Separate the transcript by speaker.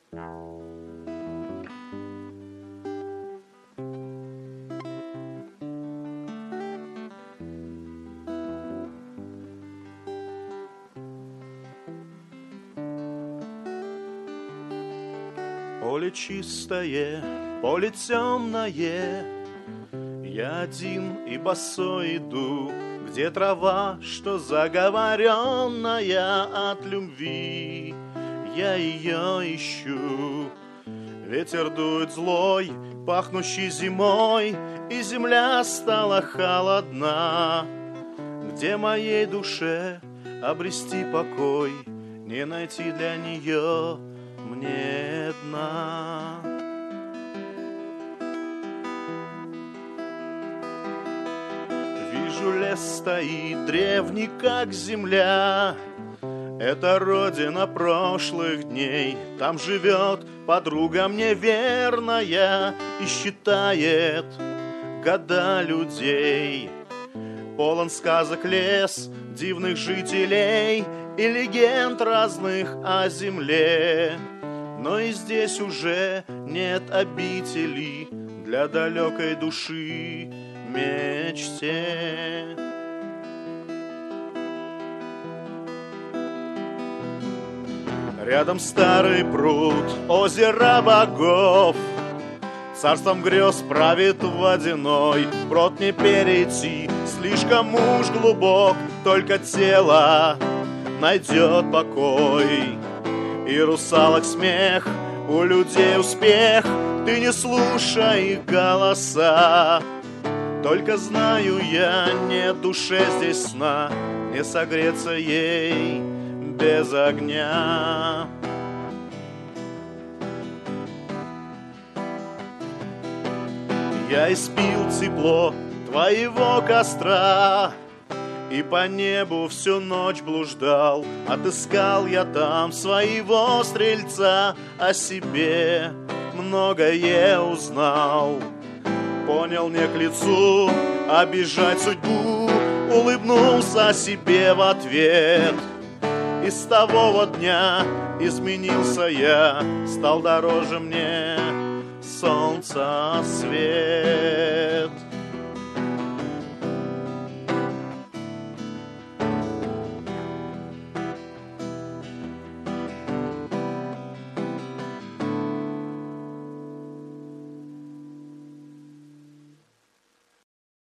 Speaker 1: Поле чистое, поле темное, я один и босой иду, где трава, что заговоренная от любви, я ее ищу. Ветер дует злой, пахнущий зимой, и земля стала холодна. Где моей душе обрести покой, не найти для нее мне дна. Вижу, лес стоит древний, как земля. Это родина прошлых дней. Там живет подруга мне верная и считает года людей. Полон сказок лес, дивных жителей и легенд разных о земле. Но и здесь уже нет обители для далекой души мечте. Рядом старый пруд, озеро богов, царством грез правит водяной. Брод не перейти, слишком уж глубок, только тело найдет покой. И русалок смех, у людей успех, ты не слушай их голоса. Только знаю я, нет душе здесь сна, не согреться ей без огня. Я испил тепло твоего костра и по небу всю ночь блуждал. Отыскал я там своего стрельца, о себе многое узнал. Понял не к лицу обижать судьбу, улыбнулся себе в ответ. И с того вот дня изменился я, стал дороже мне солнца свет.